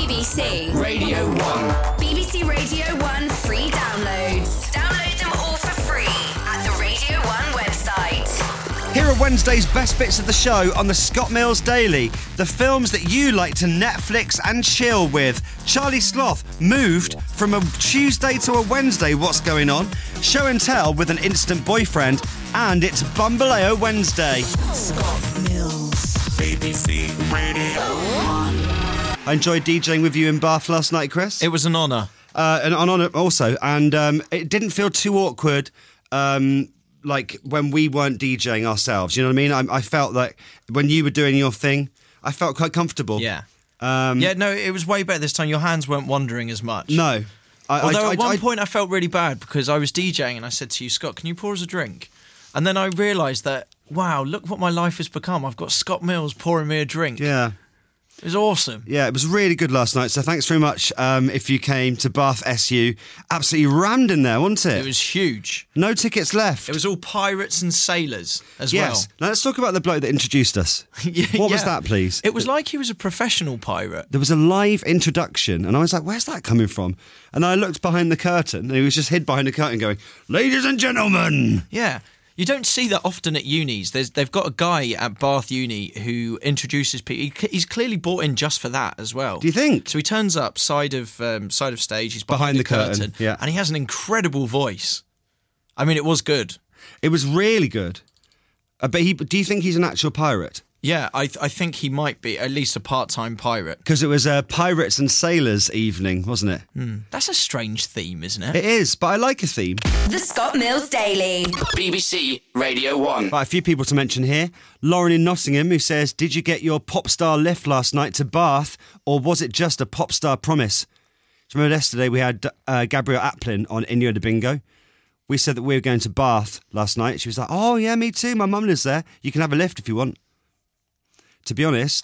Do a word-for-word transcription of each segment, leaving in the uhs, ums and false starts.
B C Radio one. B B C Radio one free downloads. Download them all for free at the Radio one website. Here are Wednesday's best bits of the show on the Scott Mills Daily. The films that you like to Netflix and chill with. Charlie Sloth moved from a Tuesday to a Wednesday. What's going on? Show and tell with an instant boyfriend. And it's Bumbaleo Wednesday. Scott Mills. B B C Radio one. I enjoyed DJing with you in Bath last night, Chris. It was an honour. Uh, an honour also. And um, it didn't feel too awkward. Um... like when we weren't DJing ourselves, you know what I mean? I, I felt like when you were doing your thing, I felt quite comfortable. Yeah. Um, yeah, no, it was way better this time. Your hands weren't wandering as much. No. I, Although I, at I, one I, point I felt really bad because I was DJing and I said to you, Scott, can you pour us a drink? And then I realised that, wow, look what my life has become. I've got Scott Mills pouring me a drink. Yeah. It was awesome. Yeah, it was really good last night. So thanks very much um, if you came to Bath S U. Absolutely rammed in there, wasn't it? It was huge. No tickets left. It was all pirates and sailors as yes. well. Now let's talk about the bloke that introduced us. yeah, what was yeah. that, please? It was like he was a professional pirate. There was a live introduction, and I was like, where's that coming from? And I looked behind the curtain, and he was just hid behind the curtain going, ladies and gentlemen. Yeah. You don't see that often at unis. There's, they've got a guy at Bath Uni who introduces people. He, he's clearly bought in just for that as well. Do you think? So he turns up side of um, side of stage. He's behind, Behind the, the curtain, curtain, yeah. and he has an incredible voice. I mean, it was good. It was really good. Uh, but he, do you think he's an actual pirate? Yeah, I, th- I think he might be at least a part-time pirate. Because it was a pirates and sailors evening, wasn't it? Mm. That's a strange theme, isn't it? It is, but I like a theme. The Scott Mills Daily. B B C Radio one. Right, a few people to mention here. Lauren in Nottingham who says, did you get your pop star lift last night to Bath, or was it just a pop star promise? Do you remember yesterday we had uh, Gabrielle Aplin on Inyo de Bingo? We said that we were going to Bath last night. She was like, oh yeah, me too, my mum lives there. You can have a lift if you want. To be honest,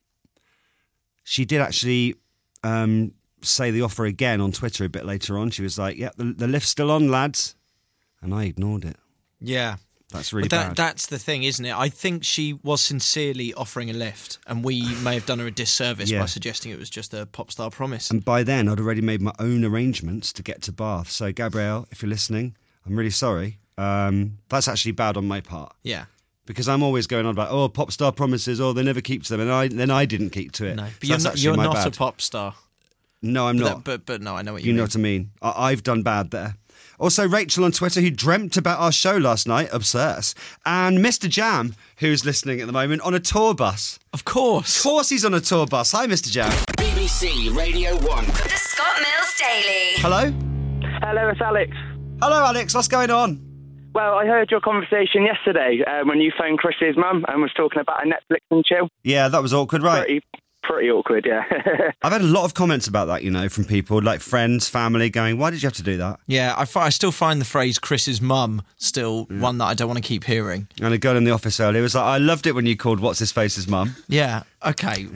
she did actually um, say the offer again on Twitter a bit later on. She was like, yeah, the, the lift's still on, lads. And I ignored it. Yeah. That's really but that, bad. That's the thing, isn't it? I think she was sincerely offering a lift, and we may have done her a disservice Yeah. by suggesting it was just a pop star promise. And by then, I'd already made my own arrangements to get to Bath. So, Gabrielle, if you're listening, I'm really sorry. Um, that's actually bad on my part. Yeah. Because I'm always going on about, oh, pop star promises, oh, they never keep to them. And I, then I didn't keep to it. No, but So you're that's not, actually you're my not bad. a pop star. No, I'm But, not. that, but but no, I know what you, You mean. know what I mean. I- I've done bad there. Also, Rachel on Twitter, who dreamt about our show last night, obsessed. And Mister Jam, who's listening at the moment, on a tour bus. Of course. Of course he's on a tour bus. Hi, Mister Jam. B B C Radio one. The Scott Mills Daily. Hello? Hello, it's Alex. Hello, Alex. What's going on? Well, I heard your conversation yesterday uh, when you phoned Chris's mum and was talking about a Netflix and chill. Yeah, that was awkward, right? Pretty, pretty awkward, yeah. I've had a lot of comments about that, you know, from people, like friends, family, going, why did you have to do that? Yeah, I, fi- I still find the phrase Chris's mum still one that I don't want to keep hearing. And a girl in the office earlier was like, I loved it when you called What's-His-Face's mum. Yeah, okay.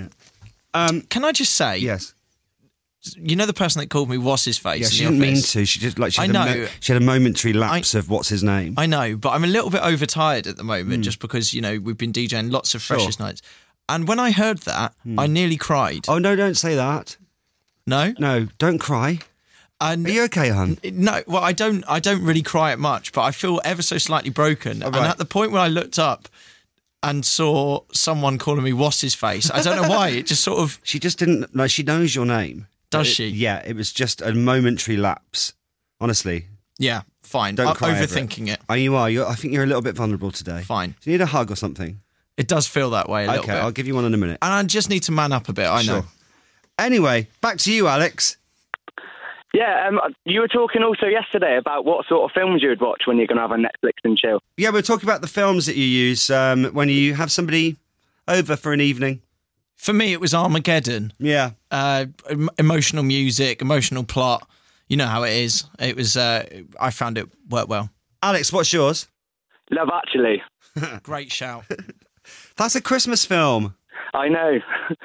Um, Can I just say, yes. you know the person that called me what's his face Yeah, in she the didn't mean office? to. She just like she I had, a, know. mo- she had a momentary lapse I- of what's his name. I know, but I'm a little bit overtired at the moment just because, you know, we've been DJing lots of Freshers nights. And when I heard that, I nearly cried. Oh, no, don't say that. No? No, don't cry. And Are you okay, hun? No, well, I don't I don't really cry at much, but I feel ever so slightly broken. Oh, And right. at the point when I looked up and saw someone calling me what's his face, I don't know why, it just sort of... She just didn't, no, she knows your name. Does It- she? Yeah, it was just a momentary lapse. Honestly, Yeah, fine. don't I'm cry over overthinking it. Oh, you are. You're, I think you're a little bit vulnerable today. Fine. Do you need a hug or something? It does feel that way a little Okay, bit. I'll give you one in a minute. And I just need to man up a bit, I know. Sure. Anyway, back to you, Alex. yeah, um, you were talking also yesterday about what sort of films you would watch when you're going to have a Netflix and chill. Yeah, we're talking about the films that you use um, when you have somebody over for an evening. For me, it was Armageddon. Yeah. Uh, em- emotional music, emotional plot. You know how it is. It was. Uh, I found it worked well. Alex, what's yours? Love Actually. Great shout. That's a Christmas film. I know.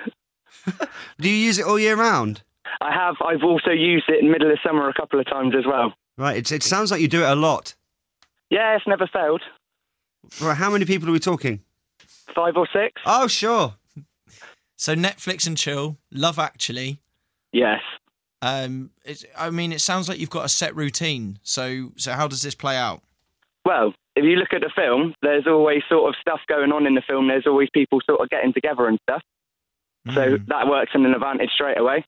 Do you use it all year round? I have. I've also used it in the middle of summer a couple of times as well. Right, it's, it sounds like you do it a lot. Yeah, it's never failed. Right, how many people are we talking? Five or six. Oh, sure. So Netflix and chill, Love Actually, Yes. Um, it's, I mean, it sounds like you've got a set routine. So, so how does this play out? Well, if you look at the film, there's always sort of stuff going on in the film. There's always people sort of getting together and stuff. Hmm. So that works in an advantage straight away.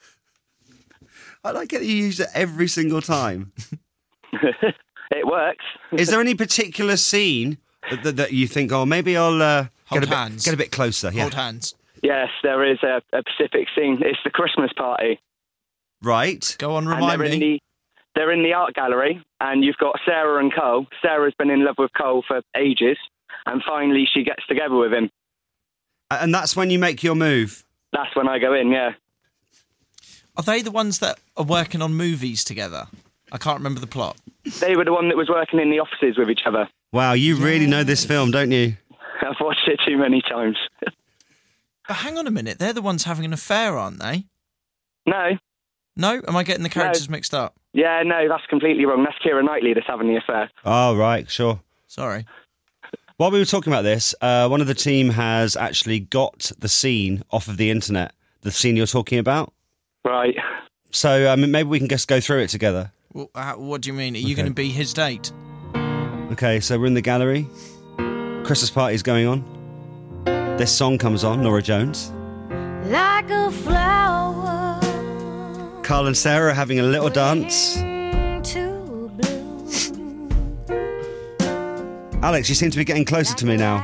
I like it that you use it every single time. It works. Is there any particular scene that, that, that you think, oh, maybe I'll uh, Hold get, a bit, hands. get a bit closer? Yeah. Hold hands. Yes, there is a, a specific scene. It's the Christmas party. Right. Go on, And remind they're in me. the they're in the art gallery, and you've got Sarah and Cole. Sarah's been in love with Cole for ages, and finally she gets together with him. And that's when you make your move. That's when I go in, yeah. Are they the ones that are working on movies together? I can't remember the plot. They were the one that was working in the offices with each other. Wow, you really know this film, don't you? I've watched it too many times. But hang on a minute, they're the ones having an affair, aren't they? No. No? Am I getting the characters mixed up? Yeah, no, that's completely wrong. That's Keira Knightley that's having the affair. Oh, right, sure. Sorry. While we were talking about this, uh, one of the team has actually got the scene off of the internet, the scene you're talking about. Right. So um, maybe we can just go through it together. Well, uh, what do you mean? Are you Okay. going to be his date? Okay, so we're in the gallery. Christmas party's going on. This song comes on, Norah Jones. Like a flower Carl and Sarah are having a little dance. to bloom. Alex, you seem to be getting closer to me now.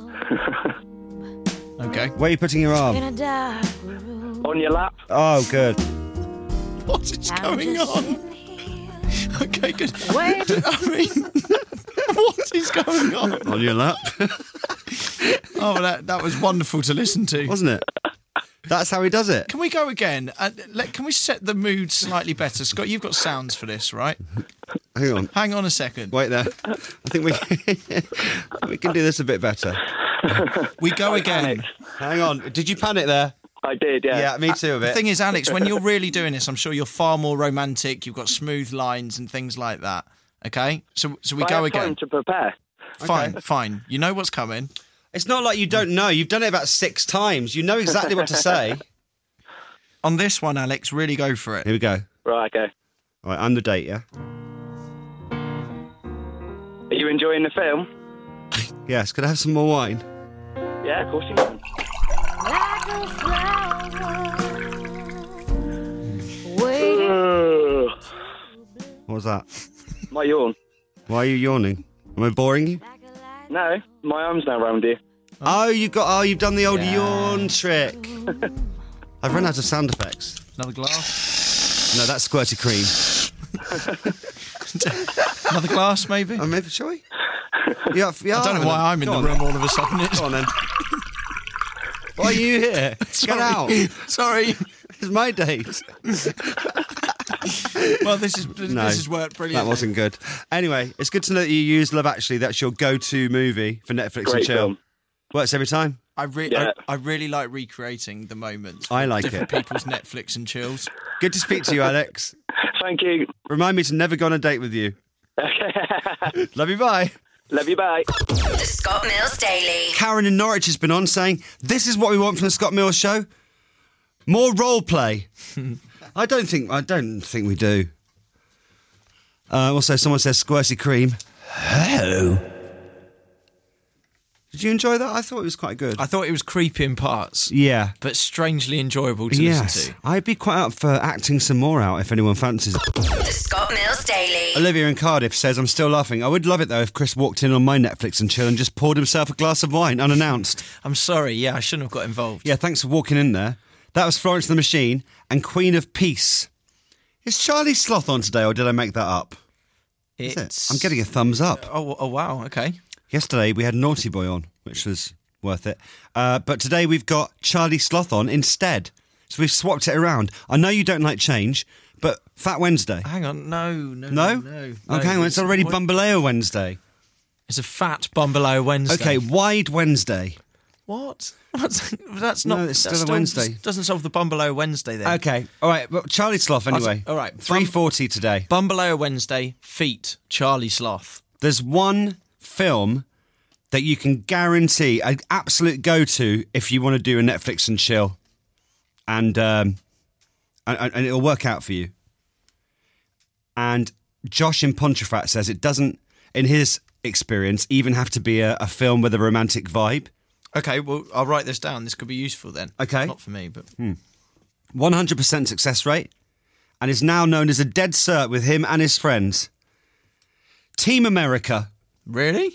Okay. Where are you putting your In arm? a dark room. On your lap. Oh, good. What is I'm going just on? sitting here Okay, good. waiting. I mean, what is going on? On your lap. Oh, that that was wonderful to listen to. Wasn't it? That's how he does it. Can we go again? Uh, let, can we set the mood slightly better? Scott, you've got sounds for this, right? Hang on. Hang on a second. Wait there. I think we we can do this a bit better. We go again. panicked. Hang on. Did you panic there? I did, yeah. Yeah, me too a The bit. thing is, Alex, when you're really doing this, I'm sure you're far more romantic. You've got smooth lines and things like that. Okay? So so we I go have again. time to prepare. Fine, fine. You know what's coming. It's not like you don't know. You've done it about six times. You know exactly what to say. On this one, Alex, really go for it. Here we go. Right, okay. All right, I'm the date, yeah? Are you enjoying the film? Yes. Could I have some more wine? Yeah, of course you can. Like a flower waiting. Ugh. What was that? My yawn. Why are you yawning? Am I boring you? Like a light. No, my arm's now round you. Oh, you got. Oh, you've done the old Yeah. yawn trick. I've run out of sound effects. Another glass. No, that's squirty cream. Another glass, maybe. Oh, maybe shall we? Yeah, yeah. I don't know why I'm in Go the on. room all of a sudden. Go on then. Why are you here? Get out. Sorry. It's my date. Well, this is No, this has worked brilliantly. That wasn't good. Anyway, it's good to know that you use Love Actually. That's your go-to movie for Netflix and Great chill. film. Works every time. I, re- Yeah. I, I really like recreating the moments. I with like different it. people's Netflix and chills. Good to speak to you, Alex. Thank you. Remind me to never go on a date with you. Love you, bye. Love you, bye. The Scott Mills Daily. Karen in Norwich has been on saying, this is what we want from the Scott Mills show. More role play. I don't think I don't think we do. Uh, also, someone says squirty cream. Hello. Did you enjoy that? I thought it was quite good. I thought it was creepy in parts, yeah. but strangely enjoyable to Yes. listen to. I'd be quite up for acting some more out if anyone fancies it. The Scott Mills Daily. Olivia in Cardiff says, I'm still laughing. I would love it, though, if Chris walked in on my Netflix and chill and just poured himself a glass of wine unannounced. I'm sorry, yeah, I shouldn't have got involved. Yeah, thanks for walking in there. That was Florence the Machine and Queen of Peace. Is Charlie Sloth on today, or did I make that up? Is it? It's... I'm getting a thumbs up. Oh, oh, wow, okay. Yesterday, we had Naughty Boy on, which was worth it. Uh, but today, we've got Charlie Sloth on instead. So we've swapped it around. I know you don't like change, but Fat Wednesday. Hang on, no, no, No? no. Okay, hang on, it's already what- Bumbaleo Wednesday. It's a fat Bumbaleo Wednesday. Okay, Wide Wednesday. What? What's, that's not. No, it's that still a Wednesday. Doesn't solve the Bumbaleo Wednesday then. Okay, all right. Well, Charlie Sloth anyway. all right, three forty today. Bumbaleo Wednesday, feet, Charlie Sloth. There's one film that you can guarantee an absolute go-to if you want to do a Netflix and chill, and um, and, and it'll work out for you. And Josh in Pontefract says it doesn't, in his experience, even have to be a, a film with a romantic vibe. Okay, well, I'll write this down. This could be useful then. Okay. Not for me, but... one hundred percent success rate, and is now known as a dead cert with him and his friends. Team America. Really?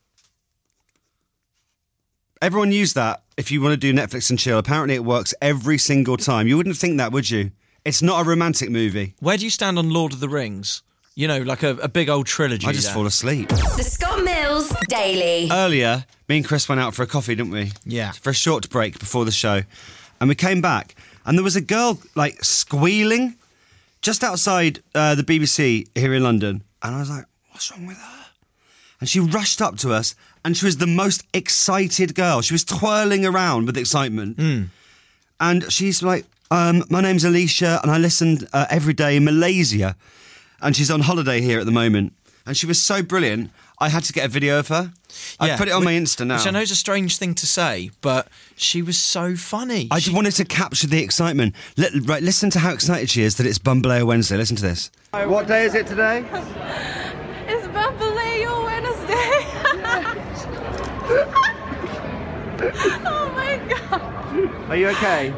Everyone use that if you want to do Netflix and chill. Apparently it works every single time. You wouldn't think that, would you? It's not a romantic movie. Where do you stand on Lord of the Rings? You know, like a, a big old trilogy. I just there. fall asleep. The Scott Mills Daily. Earlier, me and Chris went out for a coffee, didn't we? Yeah. For a short break before the show. And we came back, and there was a girl, like, squealing just outside uh, the B B C here in London. And I was like, what's wrong with her? And she rushed up to us, and she was the most excited girl. She was twirling around with excitement. Mm. And she's like, um, my name's Alicia, and I listen uh, every day in Malaysia. And she's on holiday here at the moment. And she was so brilliant, I had to get a video of her. I put it on which, my Insta now. Which I know is a strange thing to say, but she was so funny. I she, just wanted to capture the excitement. Let, right, listen to how excited she is that it's Bumbaleo Wednesday. Listen to this. What day is it today? It's Bambaleo Wednesday. Oh my god. Are you okay?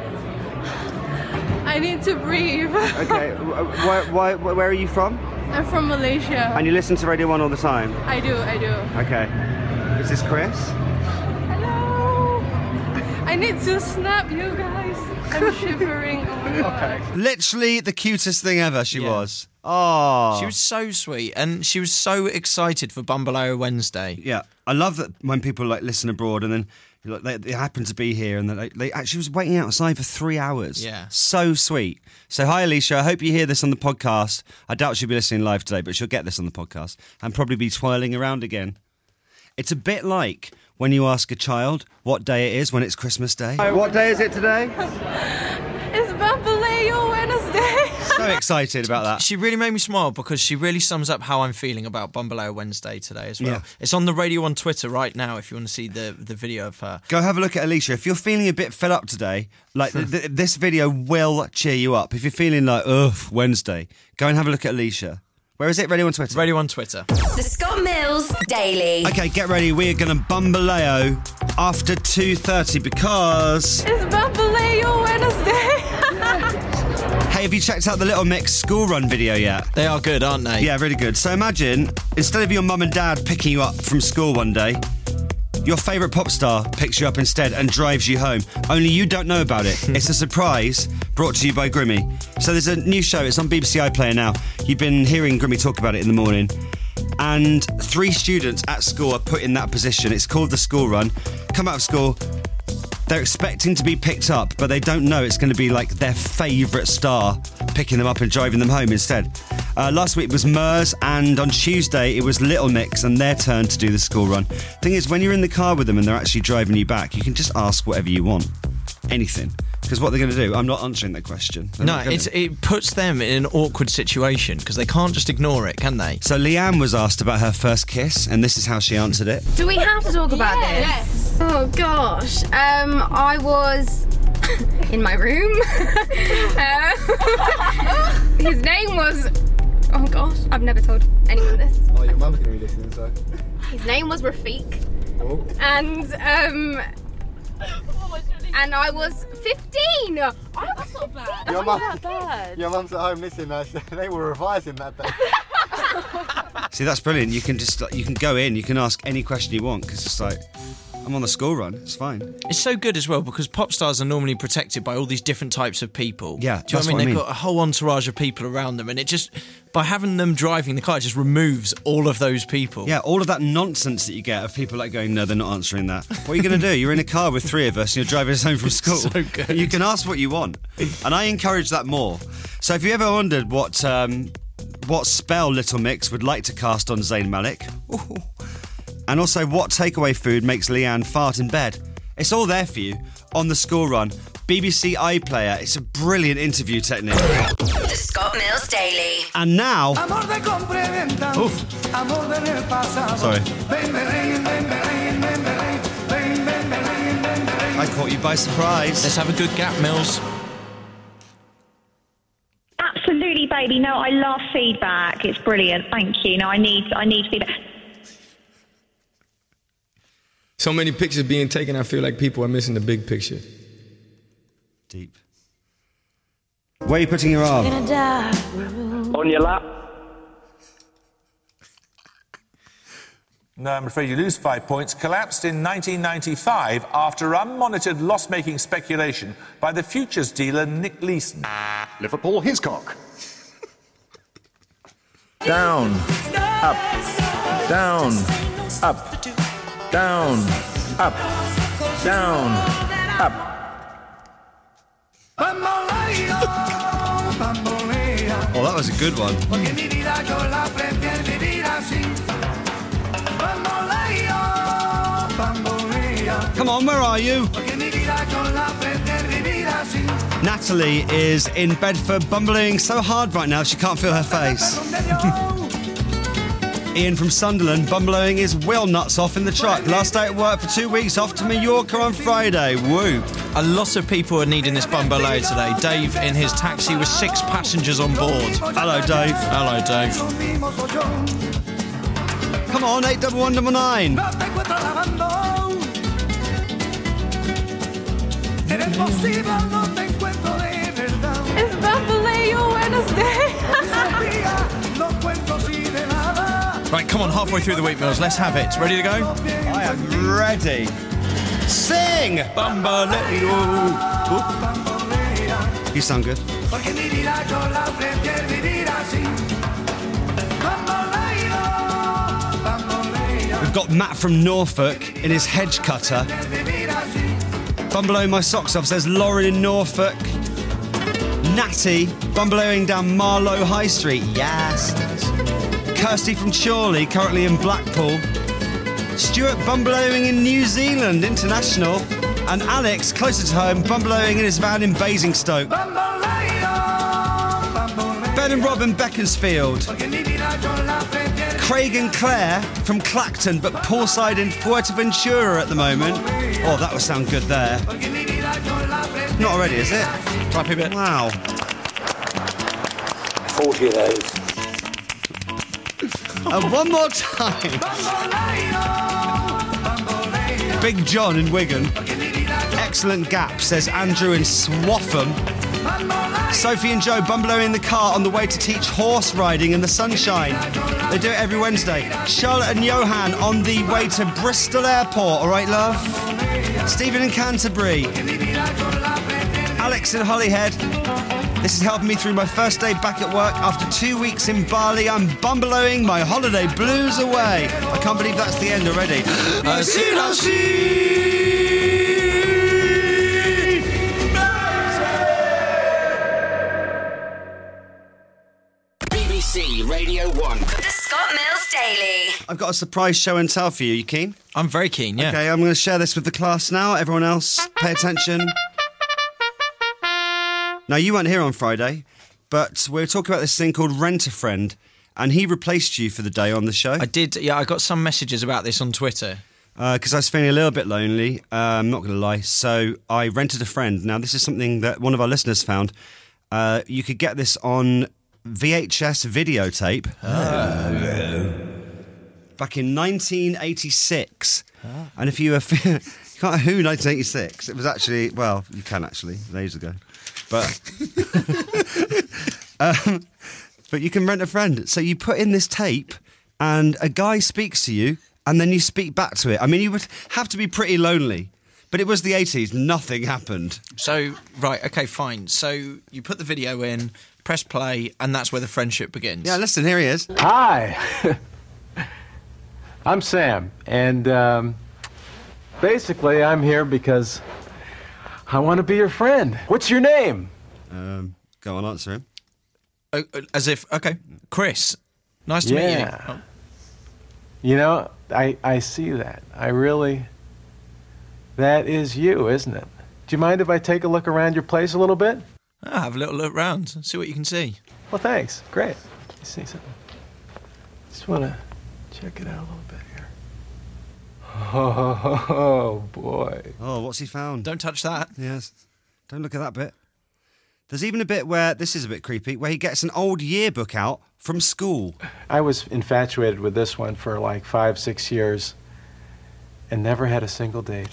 I need to breathe. Okay. Why, why, where are you from? I'm from Malaysia. And you listen to Radio one all the time? I do, I do. Okay. Is this Chris? Hello. I need to snap you guys. I'm shivering. Oh my god. Literally the cutest thing ever she Yeah. was. Oh. She was so sweet, and she was so excited for Bumbaleo Wednesday. Yeah. I love that when people like listen abroad and then like, they, they happen to be here and they, they actually was waiting outside for three hours. Yeah. So sweet. So hi Alicia, I hope you hear this on the podcast. I doubt she'll be listening live today, but she'll get this on the podcast and probably be twirling around again. It's a bit like when you ask a child what day it is when it's Christmas Day. What day is it today? It's Bambaleo Wednesday. So excited about that. She really made me smile because she really sums up how I'm feeling about Bumbaleo Wednesday today as well. Yeah. It's on the radio on Twitter right now if you want to see the, the video of her. Go have a look at Alicia. If you're feeling a bit fed up today, like th- th- this video will cheer you up. If you're feeling like, ugh, Wednesday, go and have a look at Alicia. Where is it? Radio on Twitter. Radio on Twitter. The Scott Mills Daily. Okay, get ready. We are going to Bumbaleo after two thirty because... It's Bambaleo Wednesday. Hey, have you checked out the Little Mix school run video yet? They are good, aren't they? Yeah, really good. So imagine, instead of your mum and dad picking you up from school one day, your favourite pop star picks you up instead and drives you home. Only you don't know about it. It's a surprise brought to you by Grimmy. So there's a new show. It's on B B C iPlayer now. You've been hearing Grimmy talk about it in the morning. And three students at school are put in that position. It's called The School Run. Come out of school. They're expecting to be picked up, but they don't know it's going to be like their favourite star picking them up and driving them home instead. Uh, last week was Murs, and on Tuesday it was Little Mix and their turn to do the school run. Thing is, when you're in the car with them and they're actually driving you back, you can just ask whatever you want. Anything. Because what they're going to do, I'm not answering that question. They're No, not gonna. it's, it puts them in an awkward situation because they can't just ignore it, can they? So Leanne was asked about her first kiss, and this is how she answered it. Do we have to talk about this? Yes. Oh gosh. Um, I was in my room. Uh, his name was. Oh gosh, I've never told anyone this. Oh, your mum's gonna be listening, so. His name was Rafiq, Oh. and um, and I was fifteen. I That's not bad. Your That's mum, not that bad. your mum's at home listening. Uh, they were revising that day. See, that's brilliant. You can just like, you can go in, you can ask any question you want because it's like, I'm on the school run. It's fine. It's so good as well because pop stars are normally protected by all these different types of people. Yeah, Do you that's know what I mean? what I They've mean. got a whole entourage of people around them, and it just, by having them driving the car, it just removes all of those people. Yeah, all of that nonsense that you get of people like going, no, they're not answering that. What are you going to do? You're in a car with three of us and you're driving us home from school. So good. You can ask what you want. And I encourage that more. So if you ever wondered what um, what spell Little Mix would like to cast on Zayn Malik, ooh, and also what takeaway food makes Leanne fart in bed, it's all there for you on the school run. B B C iPlayer. It's a brilliant interview technique. The Scott Mills Daily. And now... Oof. Sorry. I caught you by surprise. Let's have a good gap, Mills. baby. No, I love feedback. It's brilliant. Thank you. No, I need, I need feedback. So many pictures being taken, I feel like people are missing the big picture. Deep. Where are you putting your arm? On your lap. No, I'm afraid you lose five points. Collapsed in nineteen ninety-five after unmonitored loss-making speculation by the futures dealer Nick Leeson. Liverpool Hiscock. Down, up, down, up, down, up, down, up. Oh, that was a good one. Come on, where are you? Natalie is in Bedford, bumbling so hard right now she can't feel her face. Ian from Sunderland, bumbling his wheel nuts off in the truck. Last day at work for two weeks, off to Mallorca on Friday. Woo. A lot of people are needing this bumbaloo today. Dave in his taxi with six passengers on board. Hello, Dave. Hello, Dave. Come on, eight double one double nine. It's Bambaleo Wednesday. Right, come on, halfway through the week, Mills. Let's have it. Ready to go? I am ready. Sing! Bambaleo. You sound good. We've got Matt from Norfolk in his hedge cutter. Bumbaloo my socks off, says Lauren in Norfolk. Natty, bumbalooing down Marlow High Street. Yes. Kirsty from Chorley, currently in Blackpool. Stuart bumbalooing in New Zealand, international. And Alex, closer to home, bumbalooing in his van in Basingstoke. Ben and Rob in Beaconsfield. Craig and Claire from Clacton, but poolside in Fuerteventura at the moment. Oh, that would sound good there. Not already, is it? Type a bit. Wow. forty of those. And one more time. Big John in Wigan. Excellent gap, says Andrew in Swaffham. Sophie and Joe bumbalooing in the car on the way to teach horse riding in the sunshine. They do it every Wednesday. Charlotte and Johan on the way to Bristol Airport. All right, love? Stephen in Canterbury. Alex in Holyhead. This is helping me through my first day back at work. After two weeks in Bali, I'm bumbalooing my holiday blues away. I can't believe that's the end already. I see, I see. B B C Radio one. The Scott Mills Daily. I've got a surprise show and tell for you. You keen? I'm very keen, yeah. Okay, I'm going to share this with the class now. Everyone else, pay attention. Now, you weren't here on Friday, but we were talking about this thing called Rent a Friend, and he replaced you for the day on the show. I did, yeah, I got some messages about this on Twitter. Because uh, I was feeling a little bit lonely, uh, I'm not going to lie, so I rented a friend. Now, this is something that one of our listeners found. Uh, you could get this on V H S videotape. Oh. Back in nineteen eighty-six. Oh. And if you were... you can't who nineteen eighty-six? It was actually... Well, you can actually, days ago. But um, but you can rent a friend. So you put in this tape and a guy speaks to you and then you speak back to it. I mean, you would have to be pretty lonely. But it was the eighties. Nothing happened. So, right, okay, fine. So you put the video in, press play, and that's where the friendship begins. Yeah, listen, here he is. Hi. I'm Sam. And um, basically I'm here because... I want to be your friend. What's your name? Um, go on, answer him. Oh, as if, okay, Chris. Nice to yeah. meet you. Oh. You know, I, I see that. I really... That is you, isn't it? Do you mind if I take a look around your place a little bit? I'll have a little look around, see what you can see. Well, thanks. Great. You see something? Just want to check it out a little bit here. Oh, boy. Oh, what's he found? Don't touch that. Yes. Don't look at that bit. There's even a bit where, this is a bit creepy, where he gets an old yearbook out from school. I was infatuated with this one for like five, six years and never had a single date.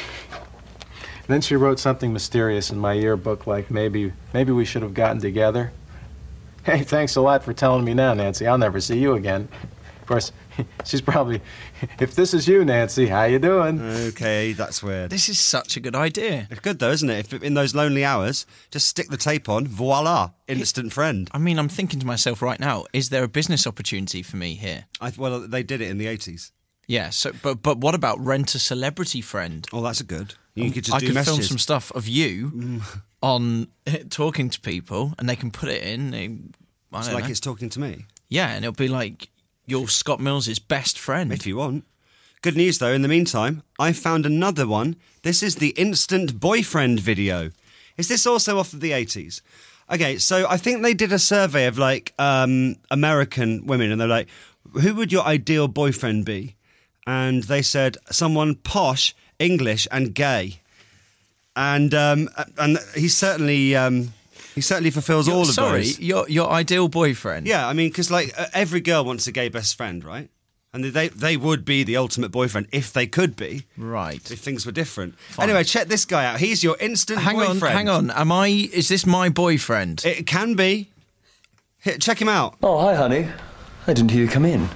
Then she wrote something mysterious in my yearbook, like maybe maybe we should have gotten together. Hey, thanks a lot for telling me now, Nancy. I'll never see you again. Of course, she's probably, if this is you, Nancy, how you doing? Okay, that's weird. This is such a good idea. It's good though, isn't it? If in those lonely hours, just stick the tape on, voila, instant friend. I mean, I'm thinking to myself right now, is there a business opportunity for me here? I, well, they did it in the eighties. Yeah, so but but what about rent a celebrity friend? Oh, that's a good. You could just I do could messages. film some stuff of you Mm. on talking to people, and they can put it in. They, I It's don't like know. it's talking to me. Yeah, and it'll be like you're Scott Mills' best friend. If you want. Good news, though, in the meantime, I found another one. This is the Instant Boyfriend video. Is this also off of the eighties? Okay, so I think they did a survey of, like, um, American women, and they're like, who would your ideal boyfriend be? And they said someone posh, English, and gay. And um, and he certainly um, he certainly fulfills You're- all of sorry, those. your your ideal boyfriend. Yeah, I mean, because like uh, every girl wants a gay best friend, right? And they they would be the ultimate boyfriend if they could be, right? If things were different. Anyway, check this guy out. He's your instant Hang boyfriend. on, hang on. Am I? Is this my boyfriend? It can be. Here, check him out. Oh, hi, honey. I didn't hear you come in.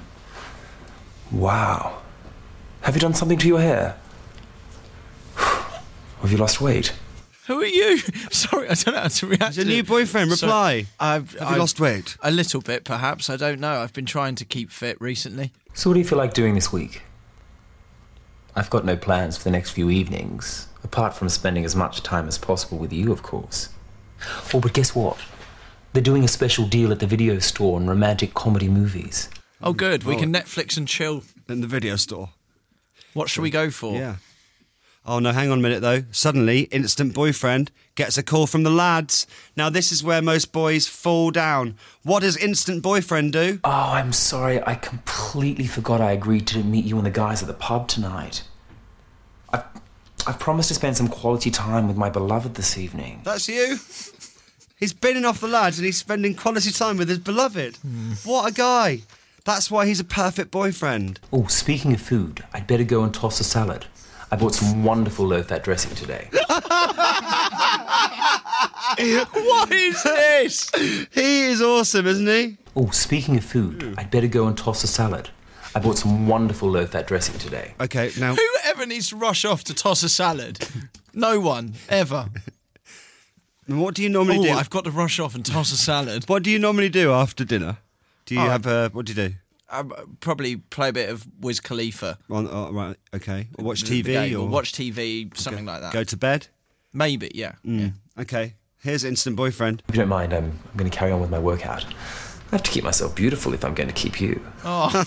Wow. Have you done something to your hair? Have you lost weight? Who are you? Sorry, I don't know how to react. He's your to new it. boyfriend. So, Reply. I've, Have you lost weight? A little bit, perhaps. I don't know. I've been trying to keep fit recently. So what do you feel like doing this week? I've got no plans for the next few evenings, apart from spending as much time as possible with you, of course. Oh, but guess what? They're doing a special deal at the video store on romantic comedy movies. Oh, good. We Oh. can Netflix and chill. In the video store. What shall we go for? Yeah. Oh, no, hang on a minute, though. Suddenly, instant boyfriend gets a call from the lads. Now, this is where most boys fall down. What does instant boyfriend do? Oh, I'm sorry. I completely forgot I agreed to meet you and the guys at the pub tonight. I've, I've promised to spend some quality time with my beloved this evening. That's you. He's binning off the lads and he's spending quality time with his beloved. What a guy. That's why he's a perfect boyfriend. Oh, speaking of food, I'd better go and toss a salad. I bought some wonderful low-fat dressing today. What is this? He is awesome, isn't he? Oh, speaking of food, I'd better go and toss a salad. I bought some wonderful low-fat dressing today. Okay, now... Who ever needs to rush off to toss a salad? No one, ever. What do you normally oh, do? I've got to rush off and toss a salad. What do you normally do after dinner? Do you Oh, have a... What do you do? I probably play a bit of Wiz Khalifa. On, oh, right, okay. Or watch The T V? game, Or or watch T V, something like that. Go to bed? Maybe, yeah. Mm. Okay. Here's instant boyfriend. If you don't mind, I'm, I'm going to carry on with my workout. I have to keep myself beautiful if I'm going to keep you. Oh.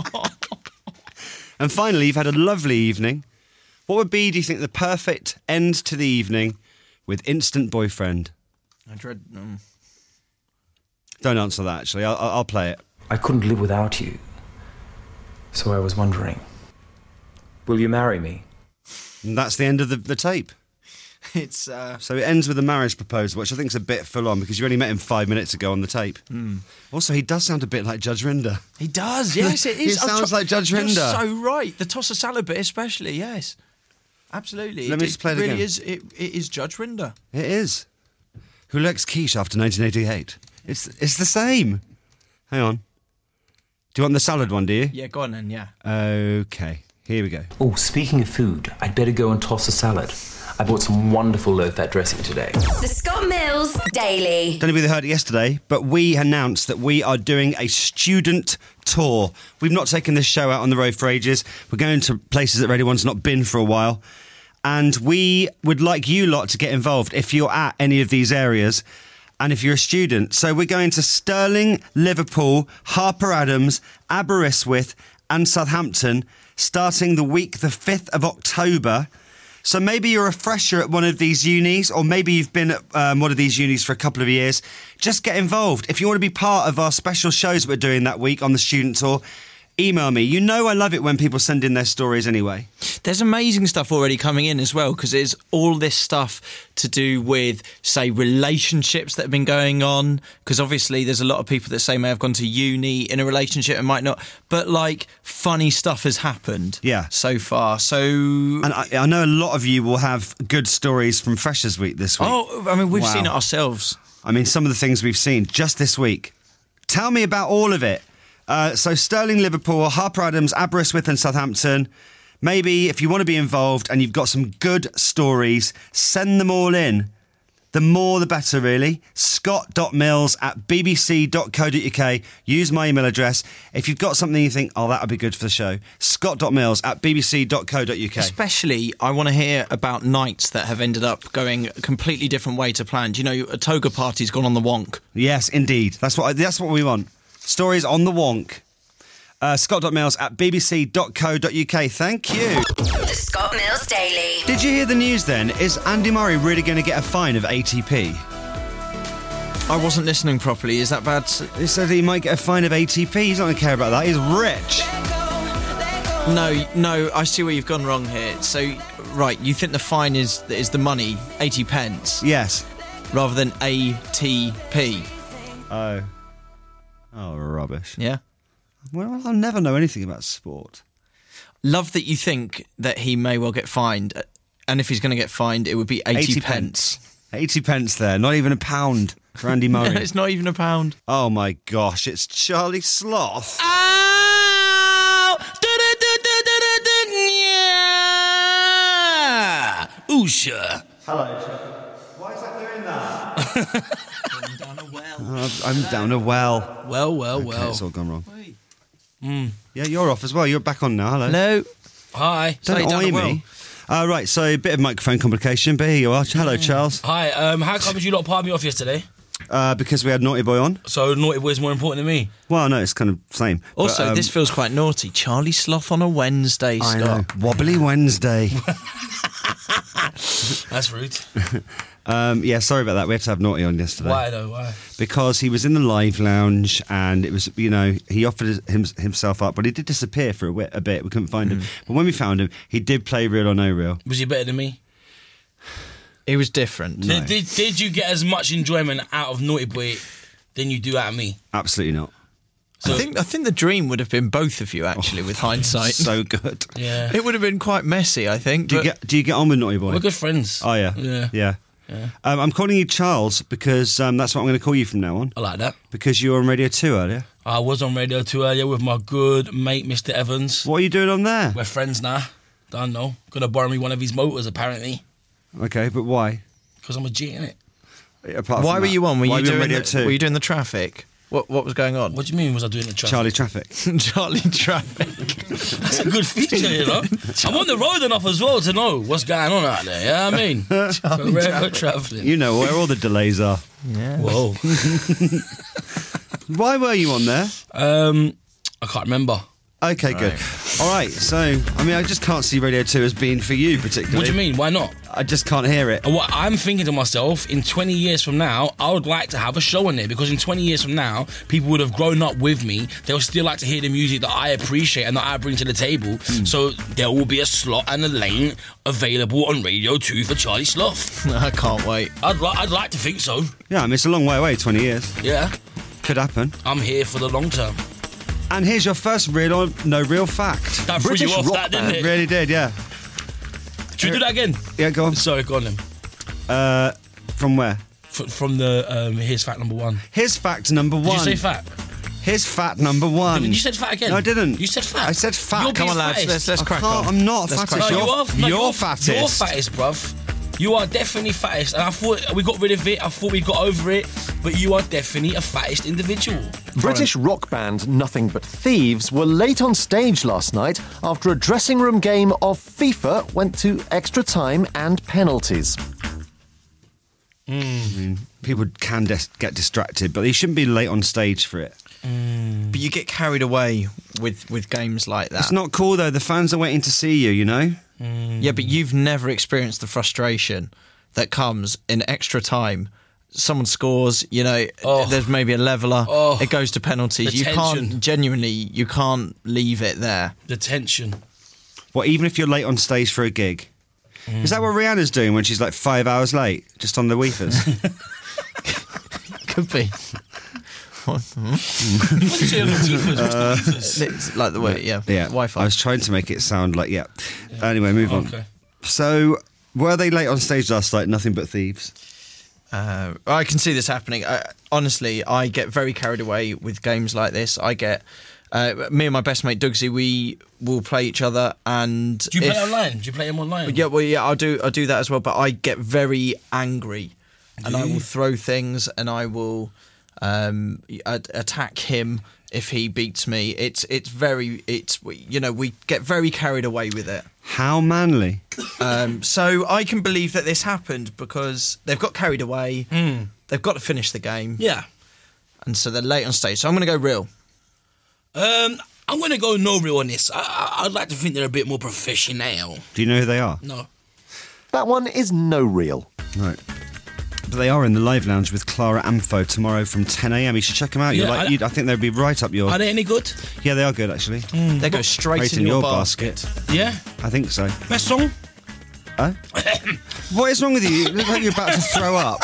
And finally, you've had a lovely evening. What would be, do you think, the perfect end to the evening with instant boyfriend? I dread... Um... Don't answer that, actually. I'll, I'll play it. I couldn't live without you. So I was wondering, will you marry me? And that's the end of the, the tape. It's... Uh... So it ends with a marriage proposal, which I think is a bit full on because you only met him five minutes ago on the tape. Mm. Also, he does sound a bit like Judge Rinder. He does, yes, it He is. I'm sounds tr- like Judge You're Rinder. so right. The toss a salad bit especially, yes. Absolutely. Let it, me just play it really again. is. It, it is Judge Rinder. It is. Who likes quiche after nineteen eighty-eight? It's it's the same. Hang on. Do you want the salad one, do you? Yeah, go on then, yeah. Okay, here we go. Oh, speaking of food, I'd better go and toss a salad. I bought some wonderful low-fat dressing today. The Scott Mills Daily. Don't know if you heard it yesterday, but we announced that we are doing a student tour. We've not taken this show out on the road for ages. We're going to places that Radio One's not been for a while. And we would like you lot to get involved if you're at any of these areas and if you're a student. So we're going to Stirling, Liverpool, Harper Adams, Aberystwyth and Southampton starting the week the fifth of October. So maybe you're a fresher at one of these unis, or maybe you've been at um, one of these unis for a couple of years. Just get involved. If you want to be part of our special shows we're doing that week on the student tour, email me. You know I love it when people send in their stories anyway. There's amazing stuff already coming in as well, because it's all this stuff to do with, say, relationships that have been going on, because obviously there's a lot of people that say may have gone to uni in a relationship and might not, but like funny stuff has happened yeah. so far. So, and I, I know a lot of you will have good stories from Freshers Week this week. Oh, I mean, we've Wow. seen it ourselves. I mean, some of the things we've seen just this week. Tell me about all of it. Uh, so Sterling, Liverpool, Harper Adams, Aberystwyth and Southampton. Maybe if you want to be involved and you've got some good stories, send them all in. The more the better, really. Scott.mills at bbc.co.uk. Use my email address. If you've got something you think, oh, that would be good for the show, Scott.mills at bbc.co.uk. Especially, I want to hear about nights that have ended up going a completely different way to plan. Do you know, a toga party's gone on the wonk. Yes, indeed. That's what that's what we want. Stories on the wonk. Uh, Scott.mills at bbc.co.uk. Thank you. The Scott Mills Daily. Did you hear the news then? Is Andy Murray really going to get a fine of A T P? I wasn't listening properly. Is that bad? He said he might get a fine of A T P. He's not going to care about that. He's rich. No, no, I see where you've gone wrong here. So, right, you think the fine is is the money, eighty pence? Yes. Rather than A T P? Oh. Oh, rubbish. Yeah? Well, I'll never know anything about sport. Love that you think that he may well get fined, and if he's going to get fined, it would be eighty, eighty pence. eighty pence there, not even a pound for Andy Murray. No, it's not even a pound. Oh my gosh, it's Charlie Sloth. Ow! Yeah! Oosha. Hello, why is that doing that? I'm down a well. I'm down a well. Well, well, okay, well. It's all gone wrong. Mm. Yeah, you're off as well. You're back on now. Hello. Hello. Hi. Don't eye me. Uh, right, so a bit of microphone complication, but here you are. Hello, Charles. Hi. Um, how come you lot parted me off yesterday? Uh, because we had Naughty Boy on. So Naughty Boy is more important than me? Well, no, it's kind of the same. Also, but, um, this feels quite naughty. Charlie Sloth on a Wednesday, I Scott. know. Wobbly Wednesday. That's rude. Um, yeah, sorry about that. We had to have Naughty on yesterday. Why though? Why? Because he was in the live lounge and it was, you know, he offered him, himself up, but he did disappear for a, wit, a bit. We couldn't find Mm. him. But when we found him, he did play Real or No Real. Was he better than me? He was different. No. Did, did, did you get as much enjoyment out of Naughty Boy than you do out of me? Absolutely not. I think I think the dream would have been both of you, actually, with hindsight. So good. Yeah. It would have been quite messy, I think. Do you, but- get, do you get on with Naughty Boy? We're good friends. Oh, yeah. Yeah. Yeah. Yeah. Um, I'm calling you Charles because um, that's what I'm going to call you from now on. I like that. Because you were on Radio two earlier. I was on Radio two earlier with my good mate, Mister Evans. What are you doing on there? We're friends now. Don't know. Gonna borrow me one of his motors, apparently. Okay, but why? Because I'm a G, innit? Apart Why from were that, you on? Were why you were on doing Radio the, two? Were you doing the traffic? What What was going on? What do you mean was I doing the traffic? Charlie Traffic. Charlie Traffic. That's a good feature, you know. I'm on the road enough as well to know what's going on out there. Yeah, you know what I mean, Charlie We're Traffic. traveling. You know where all the delays are. Yeah. Whoa. Why were you on there? Um, I can't remember. Okay, good. All right, so, I mean, I just can't see Radio two as being for you particularly. What do you mean? Why not? I just can't hear it. And what I'm thinking to myself, in twenty years from now, I would like to have a show on there because in twenty years from now, people would have grown up with me. They'll still like to hear the music that I appreciate and that I bring to the table. Mm. So there will be a slot and a lane available on Radio two for Charlie Sloth. I can't wait. I'd, li- I'd like to think so. Yeah, I mean, it's a long way away, twenty years. Yeah. Could happen. I'm here for the long term. And here's your first real or no real fact. That threw you off, that, didn't It it? really did, yeah. Should we do that again? Yeah, go on. Sorry, go on then. Uh, from where? F- from the, um, here's fact number one. Here's fact number one. Did you say fact? Here's fact number one. You said fat again. No, I didn't. You said fat. I said fat. You're Come being on, lads. fattest. Let's, let's crack I can't, on. I'm not Let's fattest. No, You're, you are, no, you're, you're fattest. You're fattest, bruv. You are definitely fattest. And I thought we got rid of it. I thought we got over it. But you are definitely a fattest individual. British rock band Nothing But Thieves were late on stage last night after a dressing room game of FIFA went to extra time and penalties. Mm. People can dis- get distracted, but they shouldn't be late on stage for it. Mm. But you get carried away with, with games like that. It's not cool, though. The fans are waiting to see you, you know? Mm. Yeah, but you've never experienced the frustration that comes in extra time. someone scores, you know, Oh. there's maybe a leveler, Oh. it goes to penalties. The You tension. can't, genuinely, you can't leave it there. The tension. What, even if you're late on stage for a gig? Is that what Rihanna's doing when she's like five hours late, just on the weefers? Could be. What? Uh, It's like the way, yeah, yeah. Wi-Fi. I was trying to make it sound like, yeah. Anyway, move on. Okay. So, were they late on stage last night? Nothing but thieves. Uh, I can see this happening. I, honestly, I get very carried away with games like this. I get uh, me and my best mate Dougsy. We will play each other, and Do you if- play online? Do you play them online? Yeah, well, yeah, I'll do. I do that as well. But I get very angry, and Do I you? will throw things, and I will um, a- attack him if he beats me. It's it's very it's you know we get very carried away with it. How manly. Um, so I can believe that this happened because they've got carried away. Mm. They've got to finish the game. Yeah. And so they're late on stage. So I'm going to go real. Um, I'm going to go no real on this. I, I, I'd like to think they're a bit more professional. Do you know who they are? No. That one is no real. No. But they are in the live lounge with Clara Amfo tomorrow from ten a.m. You should check them out. You're Yeah, like, I- you'd, I think they'd be right up your... Are they any good? Yeah, they are good, actually. They go straight Right in, in your, your basket. Yeah? I think so. Best song? Huh? What is wrong with you? You look like you're about to throw up.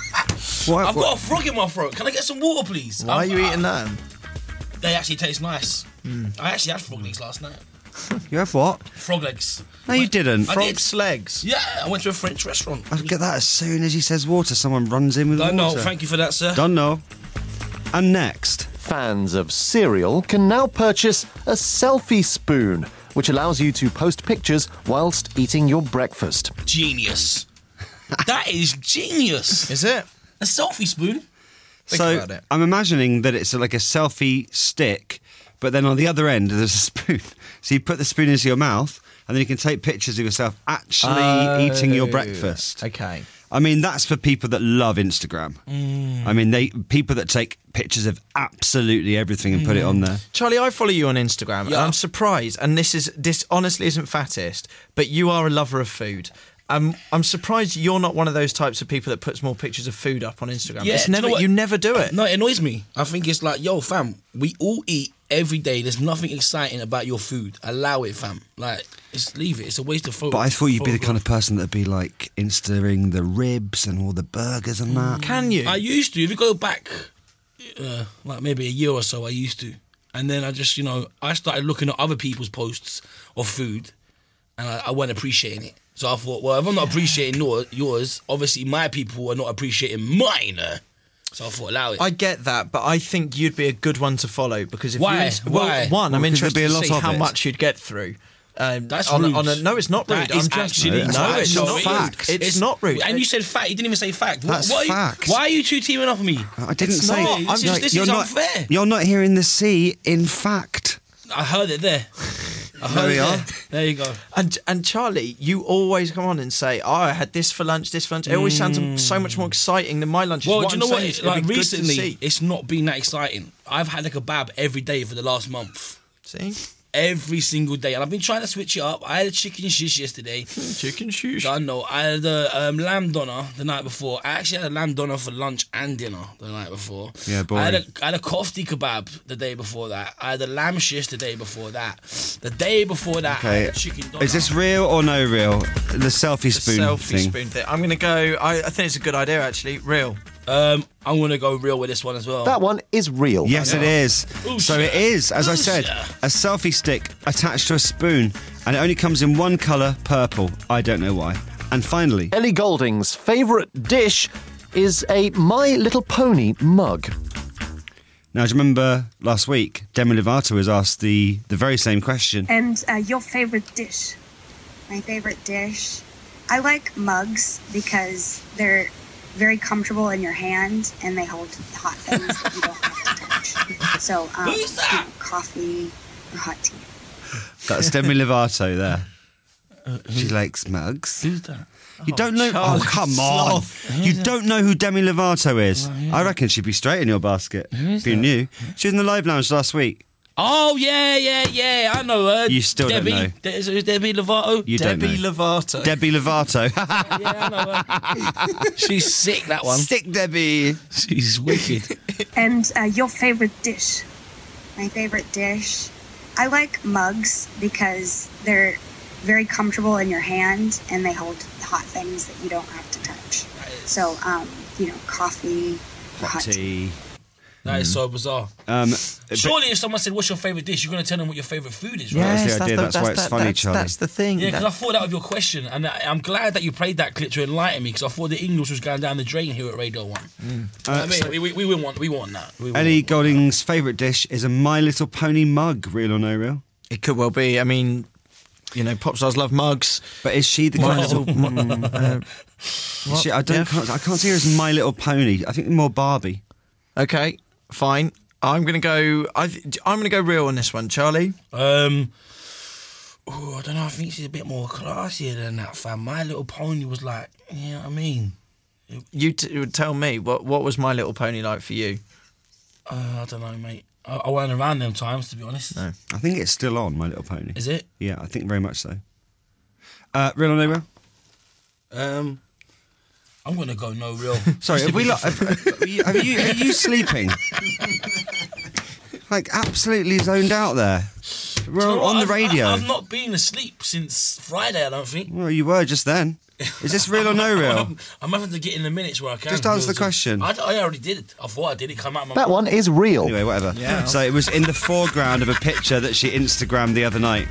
What, I've what- got a frog in my throat. Can I get some water, please? Why are you eating that? They actually taste nice. I actually had frog legs last night. You have what? Frog legs. No, you didn't. I did. Frog's legs. Yeah, I went to a French restaurant. I get that as soon as he says water, someone runs in with Don't water. know. Thank you for that, sir. Don't know. And next, Fans of cereal can now purchase a selfie spoon, which allows you to post pictures whilst eating your breakfast. Genius. That is genius. Is it? A selfie spoon? Think so about it. I'm imagining that it's like a selfie stick, but then on the other end there's a spoon. So you put the spoon into your mouth, and then you can take pictures of yourself actually eating your breakfast. Okay. I mean, that's for people that love Instagram. Mm. I mean, they people that take pictures of absolutely everything and put it on there. Charlie, I follow you on Instagram, and Yeah. I'm surprised. And this is this honestly isn't fattest, but you are a lover of food. Um, I'm surprised you're not one of those types of people that puts more pictures of food up on Instagram. Yeah, it's do you never know what? you never do it. No, it annoys me. I think it's like, yo, fam, we all eat every day. There's nothing exciting about your food. Allow it, fam. Like, just leave it. It's a waste of photo. But I thought you'd be the kind of person that'd be like Instaing the ribs and all the burgers and that. Can you? I used to. If you go back, uh, like maybe a year or so, I used to. And then I just, you know, I started looking at other people's posts of food, and I, I wasn't appreciating it. So I thought, well, if I'm not appreciating your, yours, obviously my people are not appreciating mine. uh, So I thought, allow it. I get that, but I think you'd be a good one to follow because if Why? you, well, Why? one, I'm Well, 'cause there'd interested be a to lot see of how it. much you'd get through. Um, That's on, rude. A, on a, no, it's not rude. That I'm is just actually no, rude. it's No, not it is. fact. It's, It's- not rude. And you said fact. You didn't even say fact. That's what, what fact. Why are you two teaming up on me? I didn't It's say. not. This is- No, this you're is not, unfair. You're not hearing the C in fact. I heard it there. I heard There we it are. there. There you go. And and Charlie, you always come on and say, "Oh, I had this for lunch, this for lunch." It always sounds so much more exciting than my lunch. Well, what do you I'm know what? saying It, is it'd like be good to recently, see. it's not been that exciting. I've had a kebab every day for the last month. See, every single day, and I've been trying to switch it up. I had a chicken shish yesterday. Chicken shish. I know. I had a um, lamb doner the night before. I actually had a lamb doner for lunch and dinner the night before. Yeah, I had, a, boring. I had a kofti kebab the day before that. I had a lamb shish the day before that. The day before that, I Okay. had a chicken doner. Is this real or no real? The selfie The spoon selfie thing. spoon thing. I'm going to go. I, I think it's a good idea, actually. Real. Um, I'm gonna go real with this one as well. That one is real. Yes, it is. Ooh, so shit. it is, as I Ooh, said, shit. a selfie stick attached to a spoon, and it only comes in one colour, purple. I don't know why. And finally, Ellie Goulding's favourite dish is a My Little Pony mug. now do you remember last week, Demi Lovato was asked the, the very same question. And uh, your favorite dish? My favorite dish? I like mugs because they're very comfortable in your hand and they hold hot things that you don't have to touch. So, um, Who's that? you know, coffee or hot tea. That's Demi Lovato there. She likes mugs. Who's that? You don't know? Charlie Oh, come on. Sloth. You don't know who Demi Lovato is? I reckon she'd be straight in your basket if you knew. She was in the live lounge last week. Oh, yeah, yeah, yeah. I know her. You still Debbie. don't know. De- is it Debbie Lovato? You don't Debbie know. Lovato. Debbie Lovato. Yeah, I know her. She's sick, that one. Sick Debbie. She's wicked. And uh, your favorite dish? My favorite dish? I like mugs because they're very comfortable in your hand and they hold hot things that you don't have to touch. So, um, you know, coffee, Hot hot tea. That is so bizarre. Um, Surely, if someone said, "What's your favorite dish?" you're going to tell them what your favorite food is, right? Yeah, Yes, that's the idea. That's, why it's that- funny, that's, Charlie. That's the thing. Yeah, because That- I thought that was your question, and I, I'm glad that you played that clip to enlighten me. Because I thought the English was going down the drain here at Radio One. Uh, I mean, so- we, we, we wouldn't want we want that. We wouldn't Ellie want that. Golding's favourite dish is a My Little Pony mug, real or no real? It could well be. I mean, you know, pop stars love mugs. But is she the My kind little, of... my- uh, Is she, I, don't, Yeah. can't, I can't see her as My Little Pony. I think more Barbie. okay, fine. I'm gonna go. I, I'm gonna go real on this one, Charlie. Um, oh, I don't know. I think she's a bit more classier than that, fam. My Little Pony was like, you know what I mean? You t- would tell me what what was My Little Pony like for you? Uh, I don't know, mate. I, I wasn't around them times, to be honest. No. I think it's still on, My Little Pony. Is it? Yeah, I think very much so. Uh, real or no real? Um, I'm gonna go no real. Sorry, Just have to we be lot, have, have you, have you, are you sleeping? Like, absolutely zoned out there. We're Do you know on what? the I've- radio. I, I've not been asleep since Friday, I don't think. Well, you were just then. Is this real or no real? I'm, I'm having to get in the minutes where I can. Just answer the Real. question. I, I already did it. I thought I did it. Come out my That one is real. Anyway, whatever. Yeah. So it was in the foreground of a picture that she Instagrammed the other night.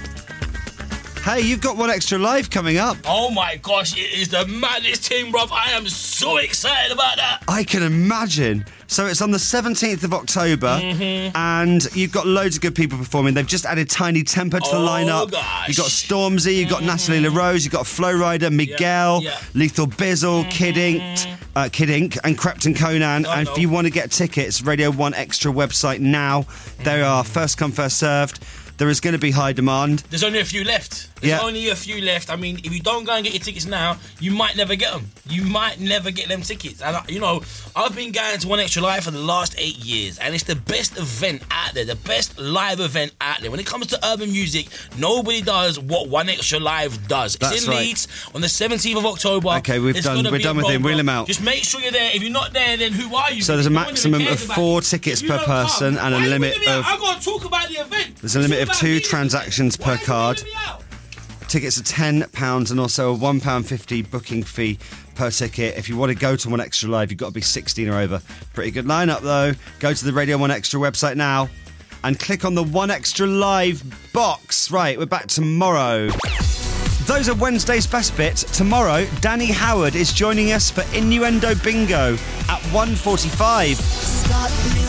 Hey, you've got One Extra Live coming up. Oh my gosh, it is the maddest thing, bruv. I am so excited about that. I can imagine. So it's on the seventeenth of October, Mhm. and you've got loads of good people performing. They've just added Tiny Temper to the Oh, lineup. gosh. You've got Stormzy, you've got Natalie LaRose, you've got Flo Rida, Miguel, yeah. Lethal Bizzle, Kid Ink, uh, Kid Ink, and Crepton Conan. I and know. if you want to get tickets, Radio One Extra website now. They are first come, first served. There is going to be high demand. There's only a few left. There's Yeah. only a few left. I mean, if you don't go and get your tickets now, you might never get them. You might never get them tickets. And, I, you know, I've been going to One Extra Live for the last eight years, and it's the best event out there, the best live event out there. When it comes to urban music, nobody does what One Extra Live does. It's That's in right. Leeds on the seventeenth of October. Okay, we've It's done- gonna we're be done a with him. bomb, Wheel bro. him out. Just make sure you're there. If you're not there, then who are you? So there's a No one even maximum cares of about four you. tickets If you per don't person come, and a why are you limit leaving me out? of- I've got to talk about the event. There's a It's limit all of about two me. transactions per card. Tickets are ten pounds and also a one pound fifty booking fee per ticket. If you want to go to One Extra Live, you've got to be sixteen or over. Pretty good lineup though. Go to the Radio One Extra website now and click on the One Extra Live box. Right, we're back tomorrow. Those are Wednesday's best bits. Tomorrow, Danny Howard is joining us for Innuendo Bingo at one forty-five. Start